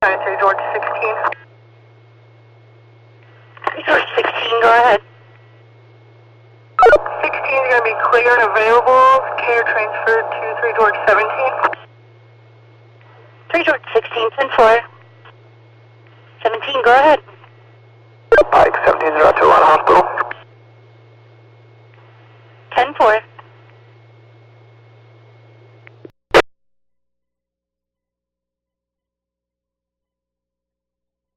3 George 16. 3 George 16, go ahead. 16 is going to be clear and available. Care transferred to 3 George 17. 3 George 16, 10-4. 17, go ahead.